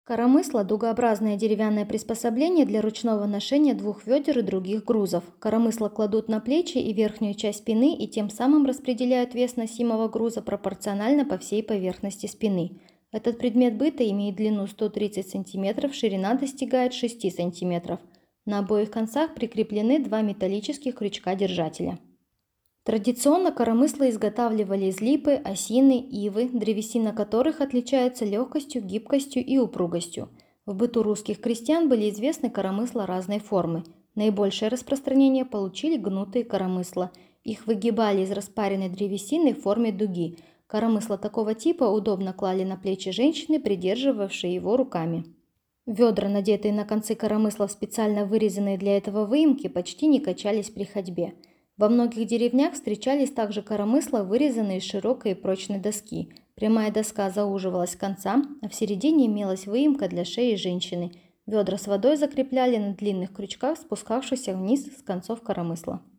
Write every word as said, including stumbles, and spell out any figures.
Коромысло – дугообразное деревянное приспособление для ручного ношения двух ведер и других грузов. Коромысло кладут на плечи и верхнюю часть спины и тем самым распределяют вес носимого груза пропорционально по всей поверхности спины. Этот предмет быта имеет длину сто тридцать сантиметров, ширина достигает шести сантиметров. На обоих концах прикреплены два металлических крючка-держателя. Традиционно коромысла изготавливали из липы, осины, ивы, древесина которых отличается легкостью, гибкостью и упругостью. В быту русских крестьян были известны коромысла разной формы. Наибольшее распространение получили гнутые коромысла. Их выгибали из распаренной древесины в форме дуги. Коромысло такого типа удобно клали на плечи женщины, придерживавшей его руками. Ведра, надетые на концы коромыслов, специально вырезанные для этого выемки, почти не качались при ходьбе. Во многих деревнях встречались также коромысла, вырезанные из широкой и прочной доски. Прямая доска зауживалась к концам, а в середине имелась выемка для шеи женщины. Ведра с водой закрепляли на длинных крючках, спускавшихся вниз с концов коромысла.